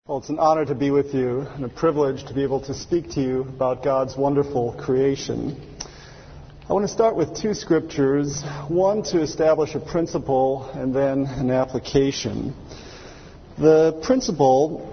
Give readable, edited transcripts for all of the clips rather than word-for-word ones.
Well, it's an honor to be with you and a privilege to be able to speak to you about God's wonderful creation. I want to start with two scriptures, one to establish a principle and then an application. The principle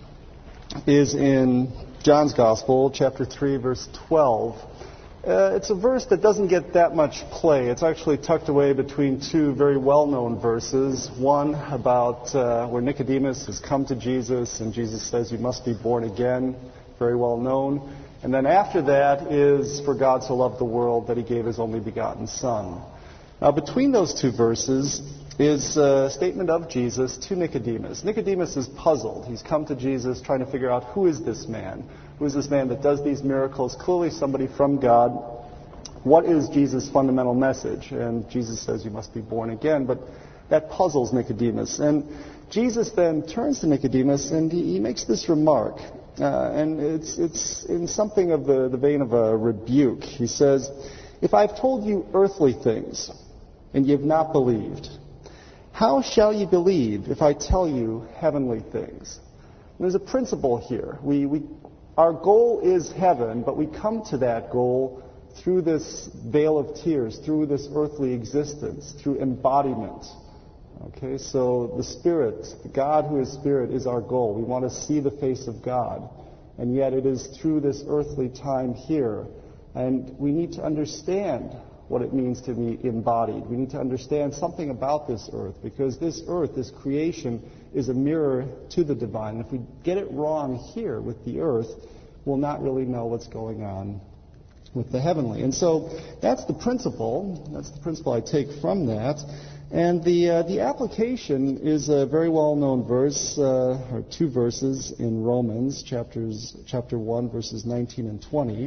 is in John's Gospel, chapter 3, verse 12. It's a verse that doesn't get that much play. It's actually tucked away between two very well-known verses. One about where Nicodemus has come to Jesus, and Jesus says, "You must be born again," very well known. And then after that is, "For God so loved the world that he gave his only begotten Son." Now, between those two verses is a statement of Jesus to Nicodemus. Nicodemus is puzzled. He's come to Jesus trying to figure out, who is this man? Who is this man that does these miracles? Clearly somebody from God. What is Jesus' fundamental message? And Jesus says, "You must be born again." But that puzzles Nicodemus. And Jesus then turns to Nicodemus and he makes this remark. And it's in something of the vein of a rebuke. He says, "If I've told you earthly things and you have not believed, how shall you believe if I tell you heavenly things?" And there's a principle here. Our goal is heaven, but we come to that goal through this vale of tears, through this earthly existence, through embodiment. Okay, so the Spirit, the God who is Spirit, is our goal. We want to see the face of God. And yet it is through this earthly time here. And we need to understand what it means to be embodied. We need to understand something about this earth, because this earth, this creation, is a mirror to the divine. If we get it wrong here with the earth, we'll not really know what's going on with the heavenly. And so that's the principle. That's the principle I take from that. And the application is a very well-known verse, or two verses in Romans, chapter 1, verses 19 and 20.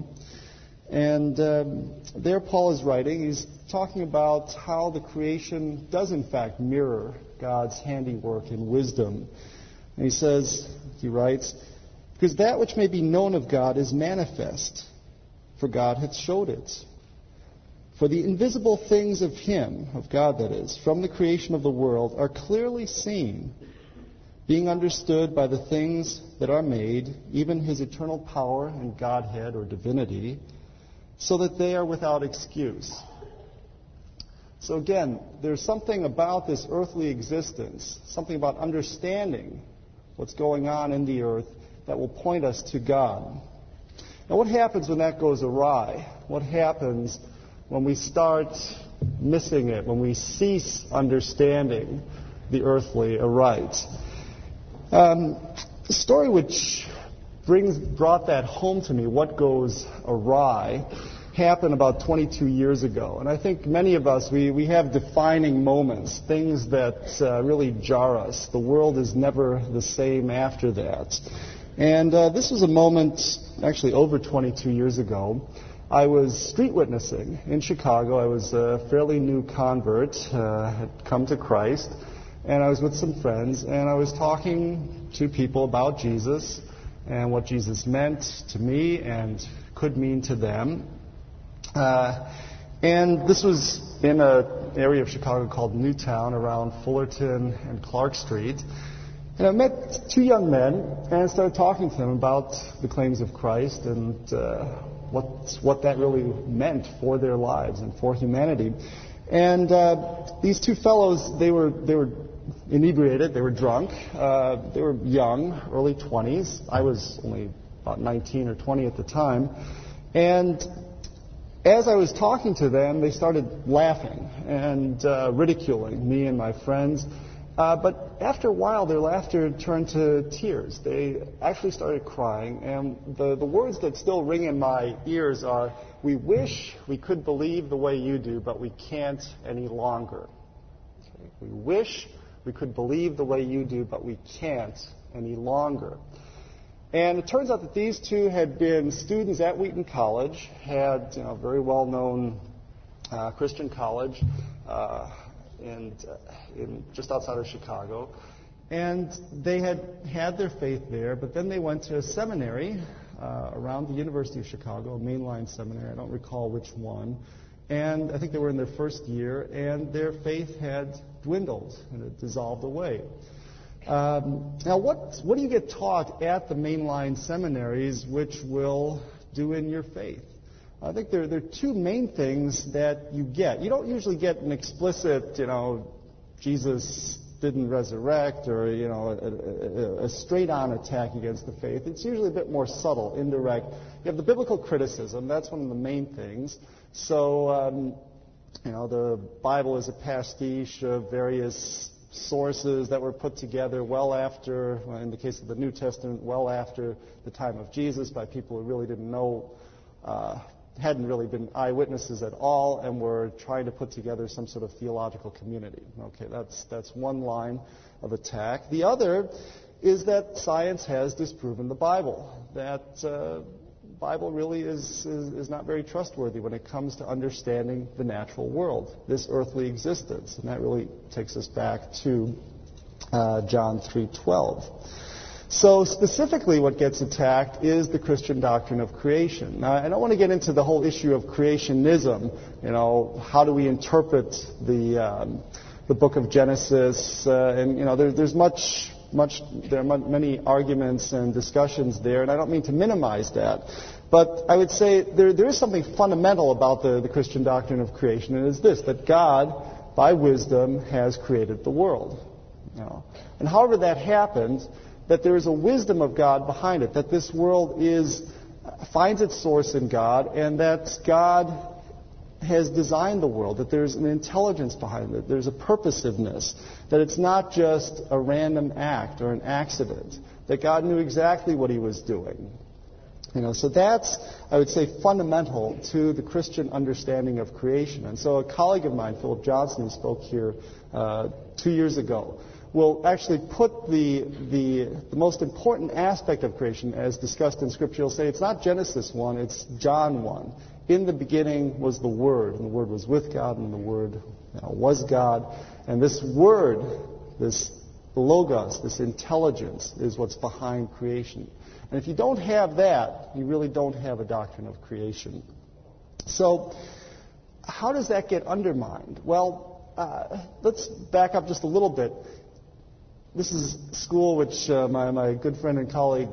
And there Paul is writing. He's talking about how the creation does in fact mirror God's handiwork and wisdom. And he writes, "Because that which may be known of God is manifest, for God hath showed it. For the invisible things of him," of God that is, "from the creation of the world are clearly seen, being understood by the things that are made, even his eternal power and Godhead or divinity, so that they are without excuse." So again, there's something about this earthly existence, something about understanding what's going on in the earth that will point us to God. Now, what happens when that goes awry? What happens when we start missing it, when we cease understanding the earthly aright? The story which brought that home to me, what goes awry, happened about 22 years ago. And I think many of us, we have defining moments, things that really jar us. The world is never the same after that. And this was a moment, actually over 22 years ago. I was street witnessing in Chicago. I was a fairly new convert, had come to Christ, and I was with some friends, and I was talking to people about Jesus and what Jesus meant to me and could mean to them. And this was in an area of Chicago called Newtown, around Fullerton and Clark Street. And I met two young men and started talking to them about the claims of Christ and what that really meant for their lives and for humanity. And these two fellows, they were inebriated, they were drunk, they were young, early 20s. I was only about 19 or 20 at the time. And as I was talking to them, they started laughing and ridiculing me and my friends. But after a while, their laughter turned to tears. They actually started crying. And the words that still ring in my ears are, "We wish we could believe the way you do, but we can't any longer." Okay? We wish we could believe the way you do, but we can't any longer. And it turns out that these two had been students at Wheaton College, had a very well-known Christian college in just outside of Chicago. And they had their faith there, but then they went to a seminary around the University of Chicago, a mainline seminary. I don't recall which one. And I think they were in their first year, and their faith had dwindled and it dissolved away. Now, what do you get taught at the mainline seminaries which will do in your faith? I think there are two main things that you get. You don't usually get an explicit, Jesus didn't resurrect, or a straight-on attack against the faith. It's usually a bit more subtle, indirect. You have the biblical criticism. That's one of the main things. So, the Bible is a pastiche of various sources that were put together well after, in the case of the New Testament, well after the time of Jesus by people who really didn't know, hadn't really been eyewitnesses at all, and were trying to put together some sort of theological community. Okay, that's one line of attack. The other is that science has disproven the Bible, that the Bible really is not very trustworthy when it comes to understanding the natural world, this earthly existence. And that really takes us back to John 3:12. So specifically what gets attacked is the Christian doctrine of creation. Now, I don't want to get into the whole issue of creationism. How do we interpret the book of Genesis? There's there are many arguments and discussions there, and I don't mean to minimize that. But I would say there is something fundamental about the Christian doctrine of creation, and it is this, that God, by wisdom, has created the world. And however that happens, that there is a wisdom of God behind it, that this world finds its source in God, and that God has designed the world, that there's an intelligence behind it, there's a purposiveness, that it's not just a random act or an accident, that God knew exactly what he was doing. So that's, I would say, fundamental to the Christian understanding of creation. And so a colleague of mine, Philip Johnson, who spoke here 2 years ago, will actually put the most important aspect of creation as discussed in Scripture. He'll say it's not Genesis 1, it's John 1. In the beginning was the Word, and the Word was with God, and the Word was God. And this Word, this Logos, this intelligence, is what's behind creation. And if you don't have that, you really don't have a doctrine of creation. So, how does that get undermined? Well, let's back up just a little bit. This is a school which my good friend and colleague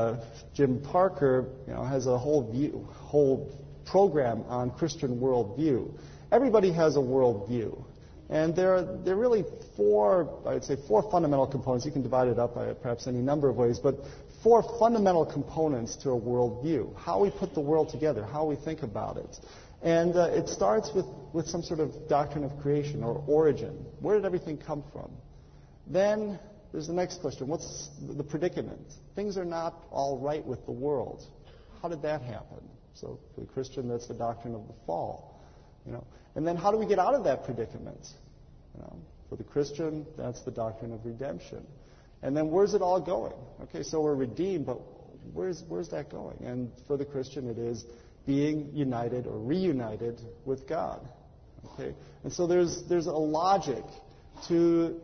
Jim Parker, has a whole program on Christian worldview. Everybody has a worldview, and there are really four fundamental components. You can divide it up by perhaps any number of ways, but four fundamental components to a worldview: how we put the world together, how we think about it. And it starts with some sort of doctrine of creation or origin. Where did everything come from? Then there's the next question. What's the predicament? Things are not all right with the world. How did that happen? So for the Christian, that's the doctrine of the fall. And then how do we get out of that predicament? For the Christian, that's the doctrine of redemption. And then where's it all going? Okay, so we're redeemed, but where's that going? And for the Christian, it is being united or reunited with God. Okay, and so there's a logic to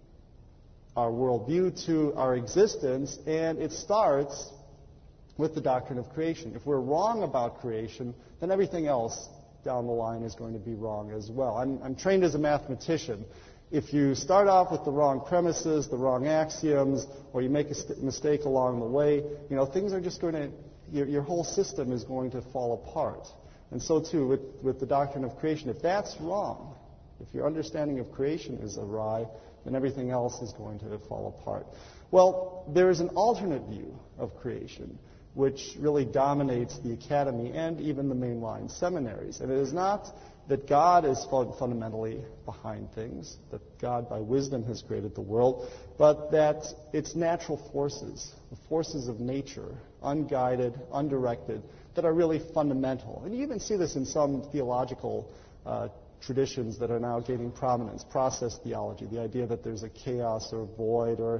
our worldview, to our existence, and it starts with the doctrine of creation. If we're wrong about creation, then everything else down the line is going to be wrong as well. I'm trained as a mathematician. If you start off with the wrong premises, the wrong axioms, or you make a mistake along the way, things are just going to, your whole system is going to fall apart. And so too with the doctrine of creation. If that's wrong, if your understanding of creation is awry, then everything else is going to fall apart. Well, there is an alternate view of creation which really dominates the academy and even the mainline seminaries. And it is not that God is fundamentally behind things, that God by wisdom has created the world, but that it's natural forces, the forces of nature, unguided, undirected, that are really fundamental. And you even see this in some theological traditions that are now gaining prominence, process theology, the idea that there's a chaos or void or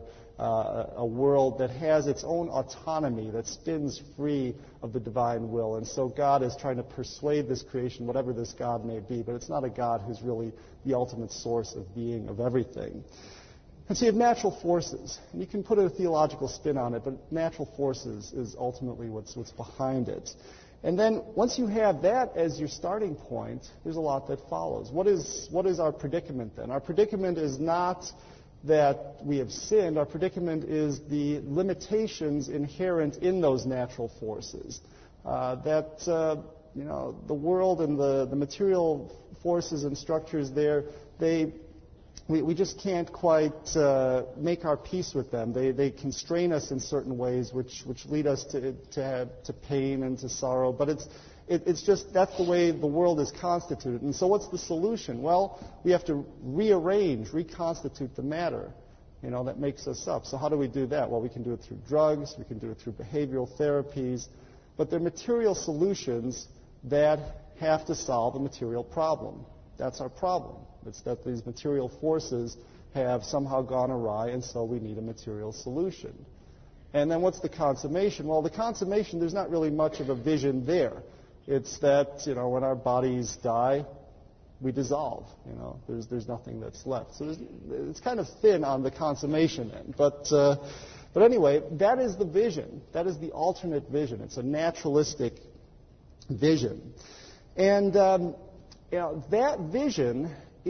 a world that has its own autonomy, that spins free of the divine will. And so God is trying to persuade this creation, whatever this God may be, but it's not a God who's really the ultimate source of being, of everything. And so you have natural forces, and you can put a theological spin on it, but natural forces is ultimately what's behind it. And then once you have that as your starting point, there's a lot that follows. What is our predicament then? Our predicament is not that we have sinned. Our predicament is the limitations inherent in those natural forces. The world and the material forces and structures there, we just can't quite make our peace with them. They constrain us in certain ways, which lead us to pain and to sorrow. But it's just that's the way the world is constituted. And so what's the solution? Well, we have to reconstitute the matter, that makes us up. So how do we do that? Well, we can do it through drugs. We can do it through behavioral therapies. But they're material solutions that have to solve a material problem. That's our problem. It's that these material forces have somehow gone awry, and so we need a material solution. And then what's the consummation? Well, the consummation, there's not really much of a vision there. It's that, when our bodies die, we dissolve. There's nothing that's left. So it's kind of thin on the consummation end. But anyway, that is the vision. That is the alternate vision. It's a naturalistic vision. And that vision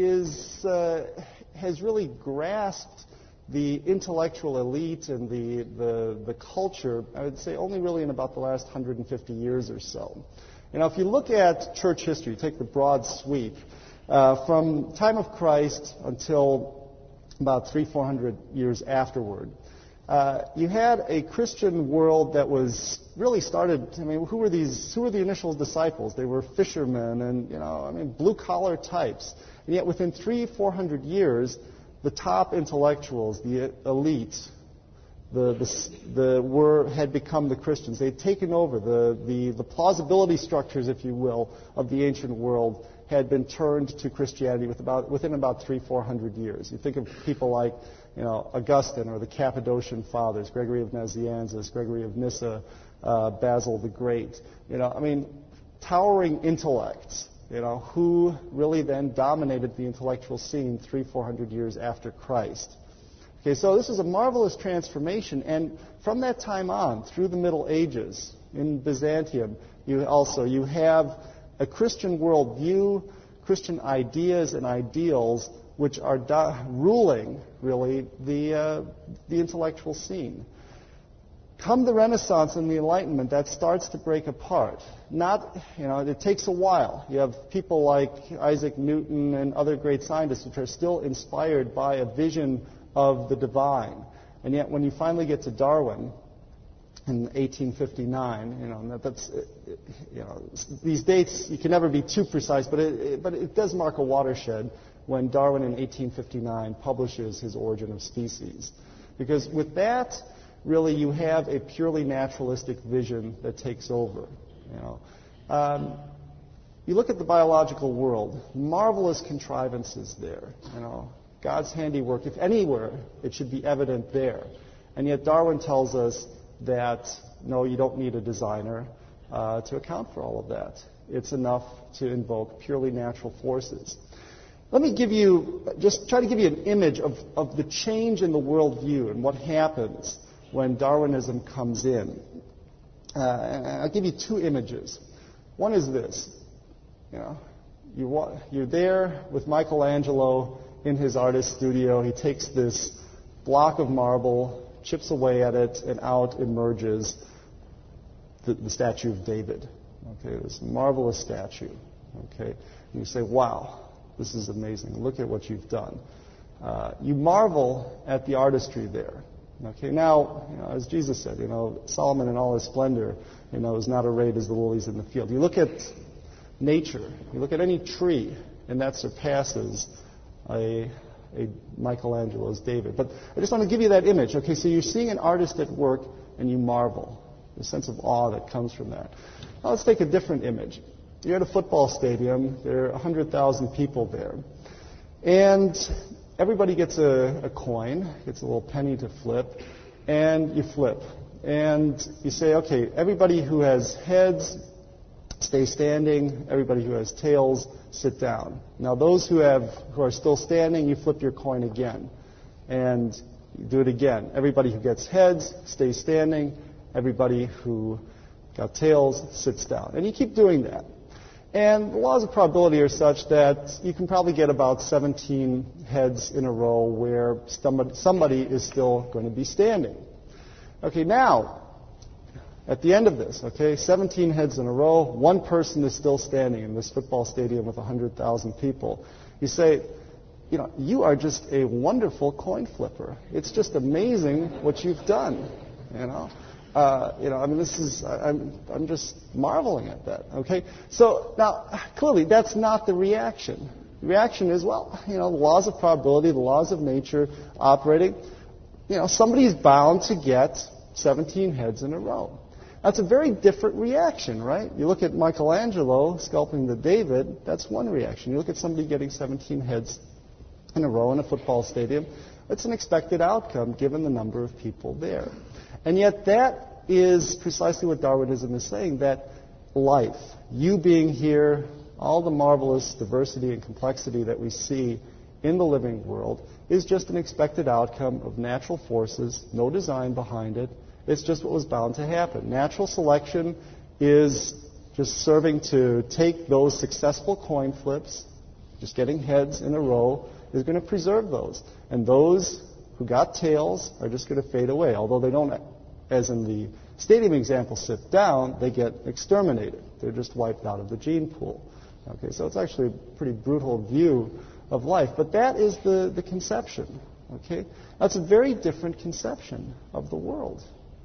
has really grasped the intellectual elite and the culture, I would say, only really in about the last 150 years or so. If you look at church history, take the broad sweep, from time of Christ until about 300-400 years afterward, you had a Christian world that was really started. Who were the initial disciples? They were fishermen and blue-collar types. And yet within 300-400 years, the top intellectuals, the elite, had become the Christians. They'd taken over the plausibility structures, if you will, of the ancient world had been turned to Christianity within about 300-400 years. You think of people like Augustine or the Cappadocian Fathers, Gregory of Nazianzus, Gregory of Nyssa, Basil the Great. Towering intellects. Who really then dominated the intellectual scene 300-400 years after Christ. Okay, so this is a marvelous transformation, and from that time on, through the Middle Ages, in Byzantium, you have a Christian worldview, Christian ideas and ideals, which are ruling, really, the intellectual scene. Come the Renaissance and the Enlightenment, that starts to break apart. It takes a while. You have people like Isaac Newton and other great scientists which are still inspired by a vision of the divine. And yet when you finally get to Darwin in 1859, these dates, you can never be too precise, but it does mark a watershed when Darwin in 1859 publishes his Origin of Species. Because with that, really, you have a purely naturalistic vision that takes over. You look at the biological world, marvelous contrivances there. God's handiwork. If anywhere, it should be evident there. And yet Darwin tells us that, no, you don't need a designer to account for all of that. It's enough to invoke purely natural forces. Let me try to give you an image of the change in the worldview and what happens when Darwinism comes in. I'll give you two images. One is this. You're there with Michelangelo in his artist studio. He takes this block of marble, chips away at it, and out emerges the statue of David. Okay, this marvelous statue. Okay, and you say, wow, this is amazing. Look at what you've done. You marvel at the artistry there. Okay, now, as Jesus said, Solomon in all his splendor, is not arrayed as the lilies in the field. You look at nature, you look at any tree, and that surpasses a Michelangelo's David. But I just want to give you that image. Okay, so you're seeing an artist at work, and you marvel. The sense of awe that comes from that. Now let's take a different image. You're at a football stadium. There are 100,000 people there. And everybody gets a coin, gets a little penny to flip, and you flip. And you say, okay, everybody who has heads, stay standing. Everybody who has tails, sit down. Now those who are still standing, you flip your coin again. And you do it again. Everybody who gets heads, stays standing. Everybody who got tails, sits down. And you keep doing that. And the laws of probability are such that you can probably get about 17 heads in a row where somebody is still going to be standing. Okay, now, at the end of this, 17 heads in a row, one person is still standing in this football stadium with 100,000 people. You say, you are just a wonderful coin flipper. It's just amazing what you've done, I'm just marveling at that, okay? So now, clearly, that's not the reaction. The reaction is, the laws of probability, the laws of nature operating, somebody's bound to get 17 heads in a row. That's a very different reaction, right? You look at Michelangelo sculpting the David, that's one reaction. You look at somebody getting 17 heads in a row in a football stadium, it's an expected outcome given the number of people there. And yet that is precisely what Darwinism is saying, that life, you being here, all the marvelous diversity and complexity that we see in the living world is just an expected outcome of natural forces, no design behind it. It's just what was bound to happen. Natural selection is just serving to take those successful coin flips, just getting heads in a row, is going to preserve those. And those who got tails are just going to fade away. Although they don't, as in the stadium example, sit down, they get exterminated. They're just wiped out of the gene pool. Okay, so it's actually a pretty brutal view of life. But that is the conception. Okay? That's a very different conception of the world.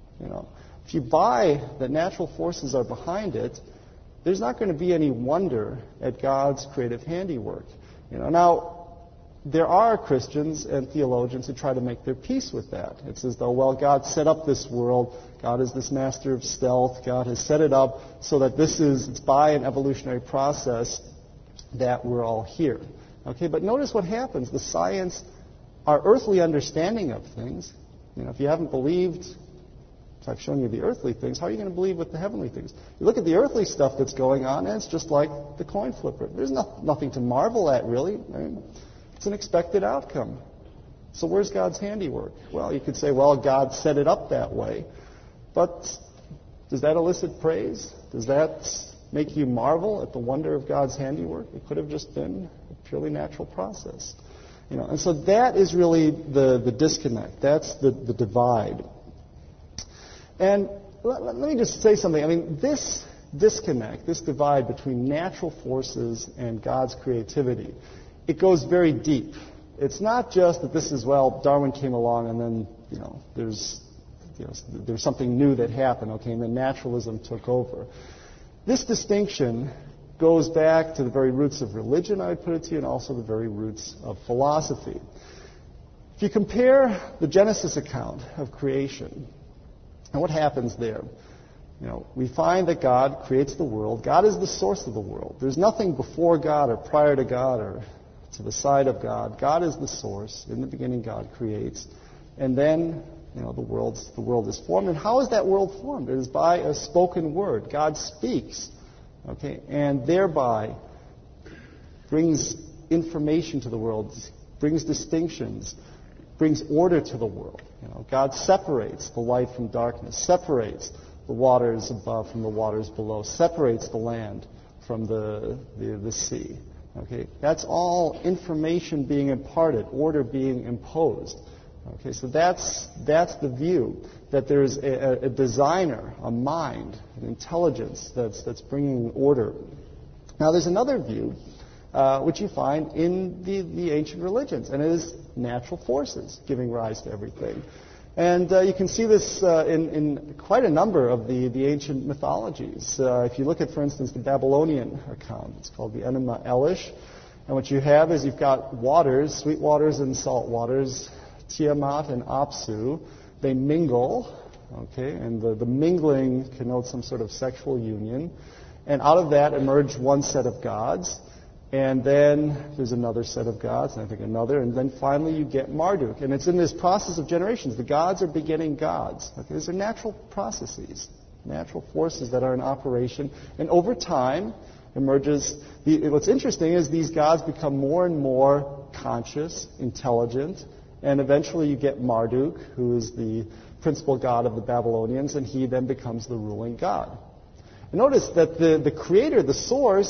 If you buy that natural forces are behind it, there's not going to be any wonder at God's creative handiwork. Now, there are Christians and theologians who try to make their peace with that. It's as though, God set up this world. God is this master of stealth. God has set it up so that it's by an evolutionary process that we're all here. Okay, but notice what happens. The science, our earthly understanding of things, if you haven't believed, if I've shown you the earthly things, how are you going to believe with the heavenly things? You look at the earthly stuff that's going on, and it's just like the coin flipper. There's nothing to marvel at, really. It's an expected outcome. So where's God's handiwork? Well, you could say, God set it up that way. But does that elicit praise? Does that make you marvel at the wonder of God's handiwork? It could have just been a purely natural process. And so that is really the disconnect. That's the divide. And let me just say something. This disconnect, this divide between natural forces and God's creativity, it goes very deep. It's not just that this is, Darwin came along and then, there's something new that happened, and then naturalism took over. This distinction goes back to the very roots of religion, I would put it to you, and also the very roots of philosophy. If you compare the Genesis account of creation, and what happens there? We find that God creates the world. God is the source of the world. There's nothing before God or prior to God or to the side of God. God is the source. In the beginning, God creates. And then, the world is formed. And how is that world formed? It is by a spoken word. God speaks, and thereby brings information to the world, brings distinctions, brings order to the world. God separates the light from darkness, separates the waters above from the waters below, separates the land from the sea. Okay, that's all information being imparted, order being imposed. Okay, so that's the view, that there's a designer, a mind, an intelligence that's bringing order. Now, there's another view which you find in the ancient religions, and it is natural forces giving rise to everything. And you can see this in quite a number of the ancient mythologies. If you look at, for instance, the Babylonian account, it's called the Enuma Elish. And what you have is you've got waters, sweet waters and salt waters, Tiamat and Apsu. They mingle, and the mingling connotes some sort of sexual union. And out of that emerge one set of gods. And then there's another set of gods, and I think another, and then finally you get Marduk. And it's in this process of generations. The gods are begetting gods. These are natural processes, natural forces that are in operation. And over time emerges, what's interesting is these gods become more and more conscious, intelligent, and eventually you get Marduk, who is the principal god of the Babylonians, and he then becomes the ruling god. And notice that the creator, the source,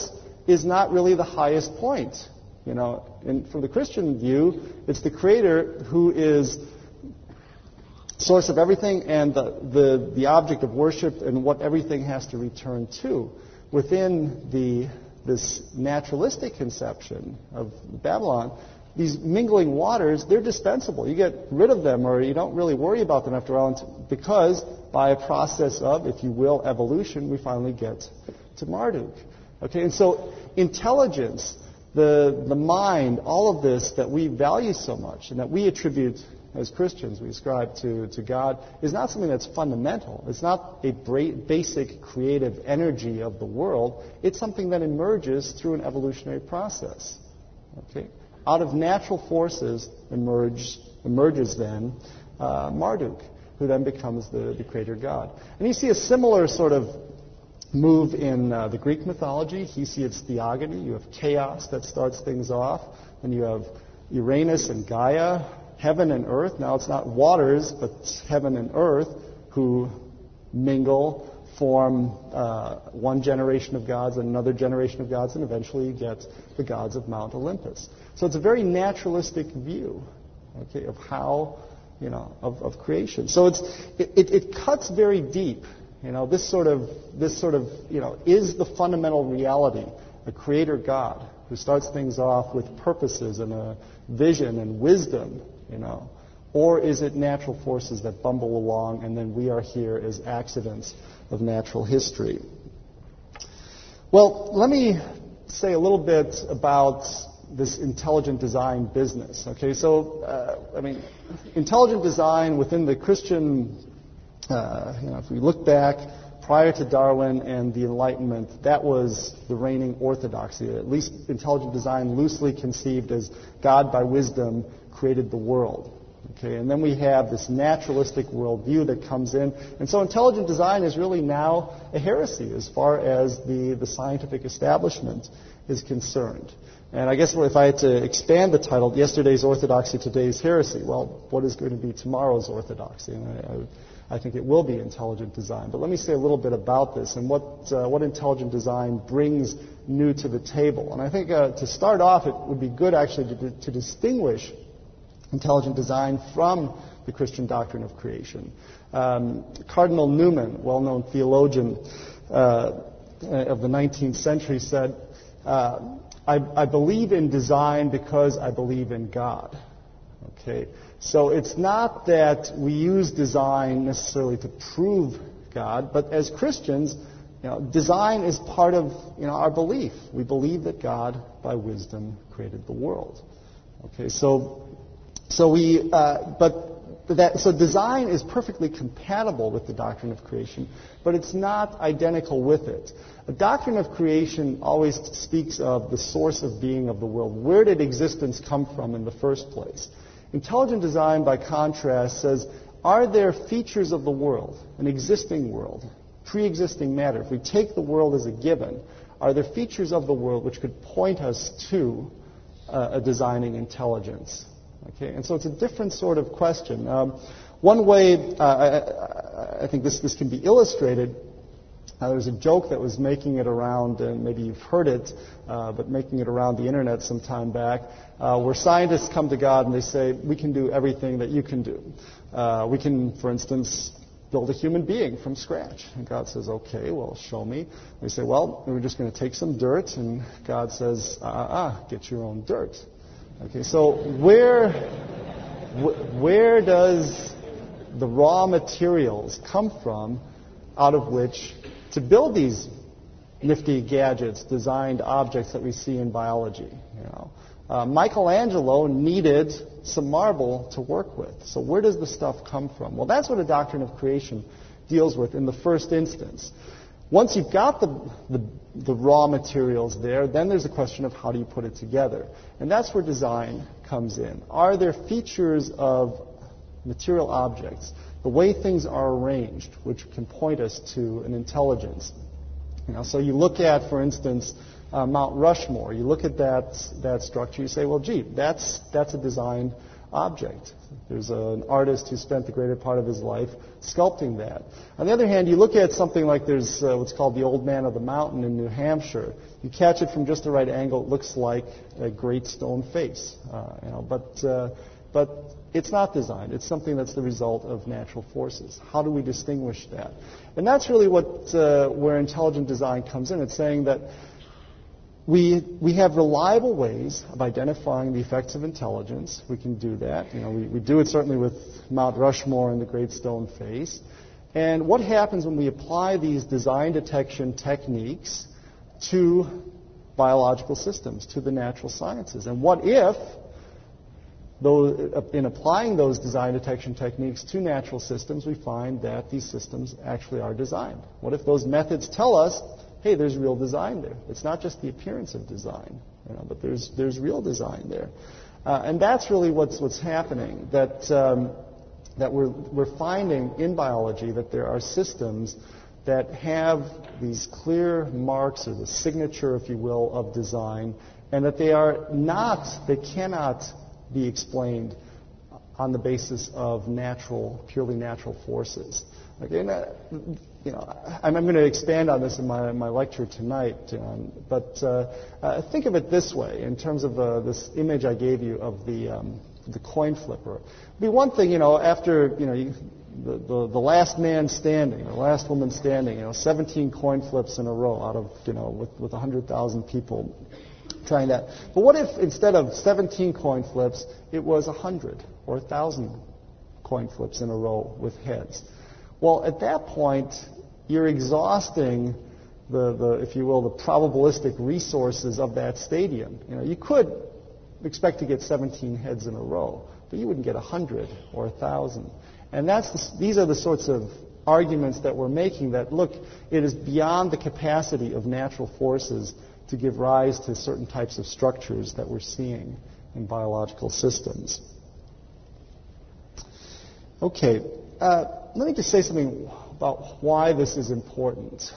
is not really the highest point. And from the Christian view, it's the Creator who is source of everything and the object of worship and what everything has to return to. Within this naturalistic conception of Babylon, these mingling waters, they're dispensable. You get rid of them, or you don't really worry about them after a while, because by a process of, if you will, evolution, we finally get to Marduk. Okay, and so intelligence, the mind, all of this that we value so much and that we attribute as Christians, we ascribe to God, is not something that's fundamental. It's not a basic creative energy of the world. It's something that emerges through an evolutionary process. Okay? Out of natural forces emerges then Marduk, who then becomes the creator God. And you see a similar sort of move in the Greek mythology. Hesiod's Theogony. You have chaos that starts things off. And you have Uranus and Gaia, heaven and earth. Now, it's not waters, but heaven and earth who mingle, form one generation of gods and another generation of gods, and eventually you get the gods of Mount Olympus. So it's a very naturalistic view, okay, of how, of creation. So it cuts very deep. This sort of, is the fundamental reality, a creator God who starts things off with purposes and a vision and wisdom, or is it natural forces that bumble along and then we are here as accidents of natural history? Well, let me say a little bit about this intelligent design business. Okay, so, intelligent design within the Christian, if we look back prior to Darwin and the Enlightenment, that was the reigning orthodoxy. At least intelligent design loosely conceived as God by wisdom created the world. Okay, and then we have this naturalistic worldview that comes in. And so intelligent design is really now a heresy as far as the scientific establishment is concerned. And I guess if I had to expand the title, Yesterday's Orthodoxy, Today's Heresy, well, what is going to be tomorrow's orthodoxy? And I think it will be intelligent design. But let me say a little bit about this and what intelligent design brings new to the table. And I think to start off, it would be good actually to distinguish intelligent design from the Christian doctrine of creation. Cardinal Newman, well-known theologian of the 19th century, said, I believe in design because I believe in God. Okay, so it's not that we use design necessarily to prove God, but as Christians, design is part of our belief. We believe that God, by wisdom, created the world. Okay, so design is perfectly compatible with the doctrine of creation, but it's not identical with it. A doctrine of creation always speaks of the source of being of the world. Where did existence come from in the first place? Intelligent design, by contrast, says, are there features of the world, an existing world, pre-existing matter? If we take the world as a given, are there features of the world which could point us to a designing intelligence? Okay, and so it's a different sort of question. One way I think this can be illustrated, there was a joke that was making it around, and maybe you've heard it, but making it around the internet some time back, where scientists come to God and they say, we can do everything that you can do. We can, for instance, build a human being from scratch. And God says, okay, well, show me. We say, well, we're just going to take some dirt. And God says, get your own dirt. Okay, so where does the raw materials come from out of which to build these nifty gadgets, designed objects that we see in biology? Michelangelo needed some marble to work with. So where does the stuff come from? Well, that's what a doctrine of creation deals with in the first instance. Once you've got the raw materials there, then there's a question of how do you put it together. And that's where design comes in. Are there features of material objects, the way things are arranged, which can point us to an intelligence? So you look at, for instance, Mount Rushmore. You look at that structure, you say, well, gee, that's a design object. There's an artist who spent the greater part of his life sculpting that. On the other hand, you look at something like there's what's called the Old Man of the Mountain in New Hampshire. You catch it from just the right angle, it looks like a great stone face. But it's not designed. It's something that's the result of natural forces. How do we distinguish that? And that's really where intelligent design comes in. It's saying that we have reliable ways of identifying the effects of intelligence. We can do that. We do it certainly with Mount Rushmore and the Great Stone Face. And what happens when we apply these design detection techniques to biological systems, to the natural sciences? And what if, in applying those design detection techniques to natural systems, we find that these systems actually are designed? What if those methods tell us, hey, there's real design there? It's not just the appearance of design, but there's real design there. And that's really what's happening, that we're finding in biology that there are systems that have these clear marks, or the signature, if you will, of design, and that they cannot be explained on the basis of purely natural forces. Okay, I'm going to expand on this in my lecture tonight, but think of it this way, in terms of this image I gave you of the coin flipper. It'd be one thing, after the last man standing, or last woman standing, 17 coin flips in a row out of with 100,000 people trying that. But what if instead of 17 coin flips, it was 100 or 1,000 coin flips in a row with heads? Well, at that point, you're exhausting if you will, the probabilistic resources of that stadium. You could expect to get 17 heads in a row, but you wouldn't get 100 or 1,000. And these are the sorts of arguments that we're making, that, look, it is beyond the capacity of natural forces to give rise to certain types of structures that we're seeing in biological systems. Okay, let me just say something about why this is important.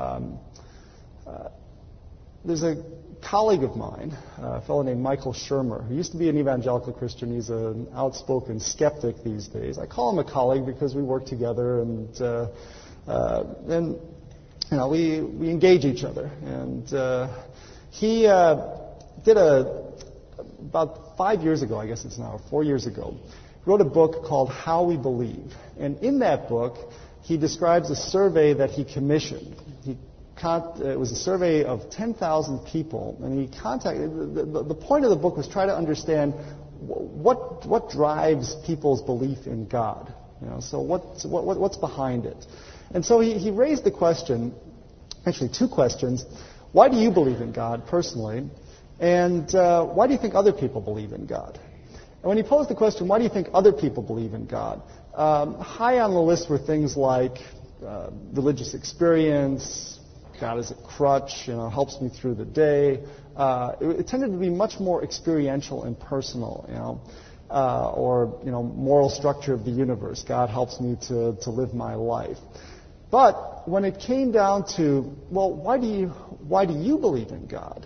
There's a colleague of mine, a fellow named Michael Shermer, who used to be an evangelical Christian. He's an outspoken skeptic these days. I call him a colleague because we work together, and we engage each other. And he did about 5 years ago, I guess it's now, 4 years ago, wrote a book called How We Believe. And in that book, he describes a survey that he commissioned. It was a survey of 10,000 people, and he contacted. The point of the book was try to understand what drives people's belief in God. So what's behind it? And so he raised the question, actually two questions: why do you believe in God personally, and why do you think other people believe in God? And when he posed the question, why do you think other people believe in God? High on the list were things like religious experience. God is a crutch, helps me through the day. It tended to be much more experiential and personal, or moral structure of the universe. God helps me to live my life. But when it came down to, well, why do you believe in God?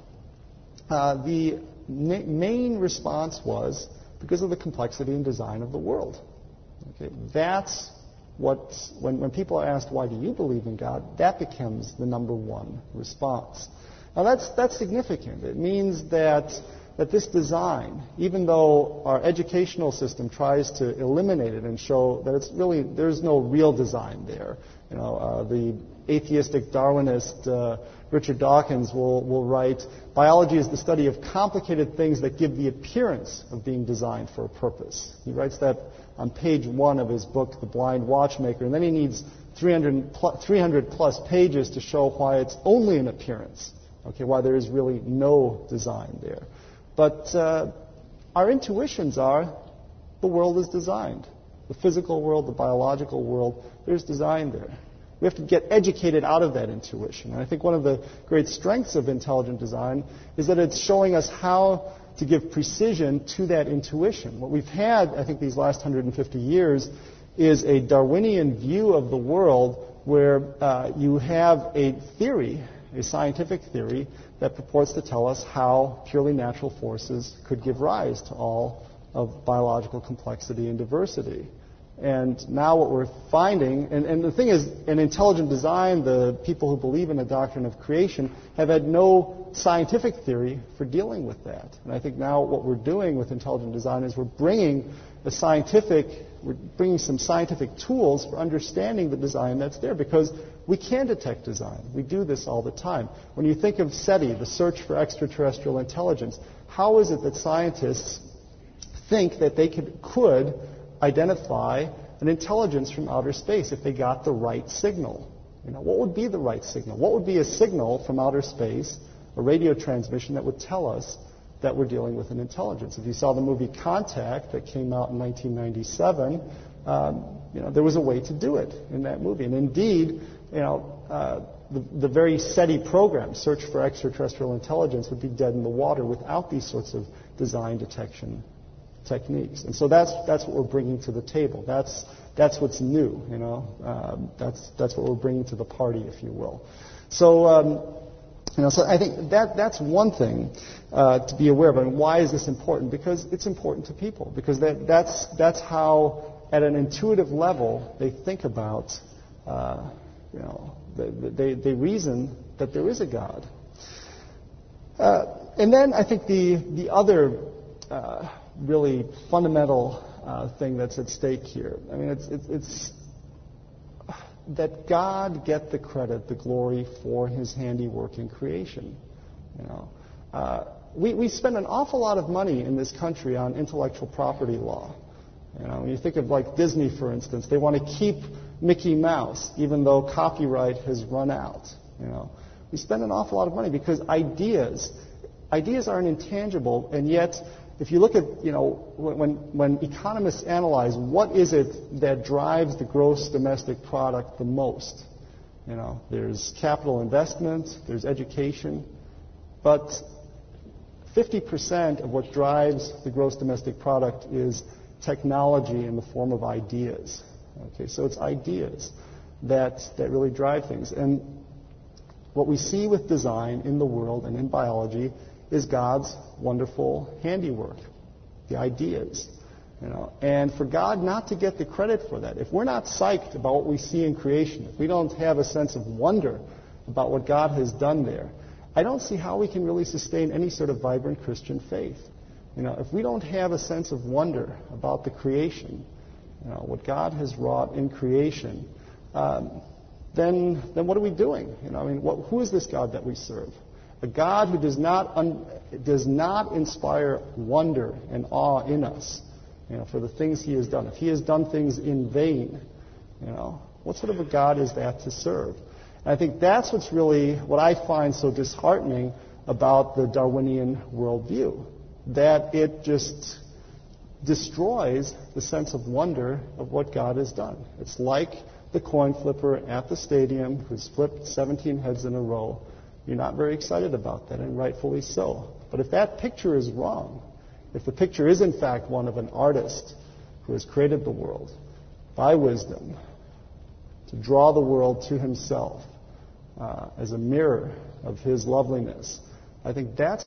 The main response was because of the complexity and design of the world. Okay, that's when people are asked, why do you believe in God, that becomes the number one response. Now that's significant. It means that this design, even though our educational system tries to eliminate it and show that there's no real design there. The atheistic Darwinist Richard Dawkins will write, biology is the study of complicated things that give the appearance of being designed for a purpose. He writes that on page 1 of his book, The Blind Watchmaker, and then he needs 300 plus pages to show why it's only an appearance, why there is really no design there. But our intuitions are the world is designed. The physical world, the biological world, there's design there. We have to get educated out of that intuition. And I think one of the great strengths of intelligent design is that it's showing us how to give precision to that intuition. What we've had, I think, these last 150 years is a Darwinian view of the world where you have a theory, a scientific theory, that purports to tell us how purely natural forces could give rise to all of biological complexity and diversity. And now what we're finding, and the thing is, in intelligent design, the people who believe in the doctrine of creation have had no scientific theory for dealing with that. And I think now what we're doing with intelligent design is we're bringing some scientific tools for understanding the design that's there, because we can detect design. We do this all the time. When you think of SETI, the search for extraterrestrial intelligence, how is it that scientists think that they could identify an intelligence from outer space if they got the right signal? What would be the right signal? What would be a signal from outer space, a radio transmission that would tell us that we're dealing with an intelligence? If you saw the movie Contact that came out in 1997, there was a way to do it in that movie. And indeed, the very SETI program, Search for Extraterrestrial Intelligence, would be dead in the water without these sorts of design detection techniques. And so that's what we're bringing to the table. That's what's new. That's what we're bringing to the party, if you will. So so I think that's one thing to be aware of. And why is this important? Because it's important to people. Because that's how, at an intuitive level, they think about. They reason that there is a God. And then I think the other really fundamental thing that's at stake here. I mean, it's that God get the credit, the glory for His handiwork in creation. We spend an awful lot of money in this country on intellectual property law. When you think of like Disney, for instance, they want to keep Mickey Mouse, even though copyright has run out. We spend an awful lot of money because ideas aren't intangible, and yet, if you look at, when economists analyze what is it that drives the gross domestic product the most, there's capital investment, there's education, but 50% of what drives the gross domestic product is technology in the form of ideas. Okay, so it's ideas that really drive things. And what we see with design in the world and in biology is God's wonderful handiwork, the ideas. And for God not to get the credit for that, if we're not psyched about what we see in creation, if we don't have a sense of wonder about what God has done there, I don't see how we can really sustain any sort of vibrant Christian faith. If we don't have a sense of wonder about the creation, what God has wrought in creation, then what are we doing? Who is this God that we serve? A God who does not inspire wonder and awe in us, for the things He has done. If He has done things in vain, what sort of a God is that to serve? And I think that's what I find so disheartening about the Darwinian worldview, that it just destroys the sense of wonder of what God has done. It's like the coin flipper at the stadium who's flipped 17 heads in a row. You're not very excited about that, and rightfully so. But if that picture is wrong, if the picture is in fact one of an artist who has created the world by wisdom to draw the world to himself as a mirror of his loveliness, I think that's